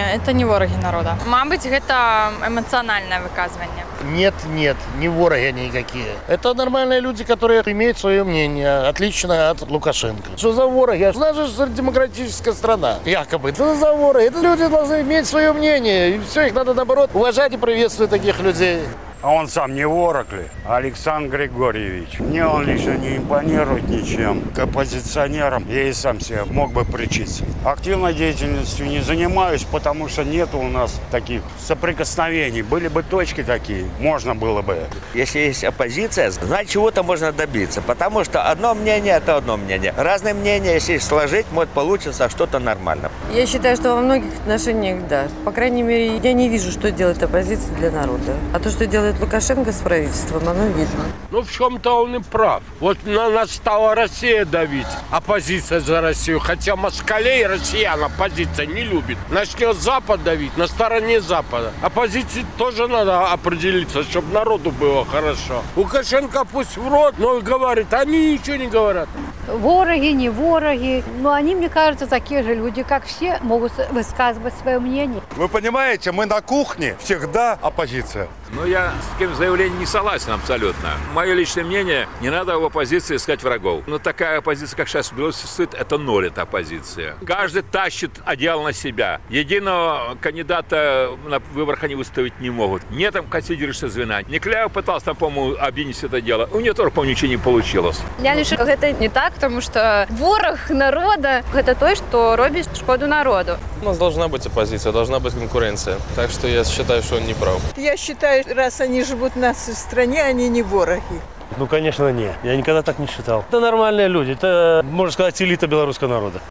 это не вороги народа. Мабуть, гэта эмоциональное выказывание. Нет, не вороги они никакие. Это нормальные люди, которые имеют свое мнение, отлично от Лукашенко. Что за вороги? У нас же демократическая страна, якобы. Что за вороги? Это люди должны иметь свое мнение. И все, их надо, наоборот, уважать и приветствовать таких людей. А он сам не ворог ли? Александр Григорьевич. Мне он лично не импонирует ничем. К оппозиционерам я и сам себе мог бы причиться. Активной деятельностью не занимаюсь, потому что нет у нас таких соприкосновений. Были бы точки такие, можно было бы. Если есть оппозиция, значит чего-то можно добиться. Потому что одно мнение – это одно мнение. Разные мнения, если их сложить, может получиться что-то нормально. Я считаю, что во многих отношениях да. По крайней мере, я не вижу, что делает оппозиция для народа. А то, что делает Лукашенко с правительством, оно видно. Ну, в чем-то он и прав. Вот на нас стала Россия давить, оппозиция за Россию. Хотя москалей россиян оппозиция не любит. Начнет Запад давить, на стороне Запада. Оппозиции тоже надо определиться, чтобы народу было хорошо. Лукашенко пусть в рот, но и говорит, они ничего не говорят. Вороги, не вороги, но они, мне кажется, такие же люди, как все, могут высказывать свое мнение. Вы понимаете, мы на кухне всегда оппозиция. Но я с таким заявлением не согласен абсолютно. Мое личное мнение, не надо в оппозиции искать врагов. Но такая оппозиция, как сейчас в Беларуси существует, это ноль, это оппозиция. Каждый тащит одеяло на себя. Единого кандидата на выборах они выставить не могут. Нет там консолидирующего звена. Никляев пытался, там, по-моему, объединить это дело. У нее тоже, по-моему, ничего не получилось. Я лишу, гэта не так, тому что ворог народа гэта той, што робіць шкоду народу. У нас должна быть оппозиция, должна быть конкуренция. Так что я считаю, что он не прав. Я считаю, раз они живут в нашей стране, они не вороги. Ну, конечно, нет. Я никогда так не считал. Это нормальные люди. Это, можно сказать, элита белорусского народа.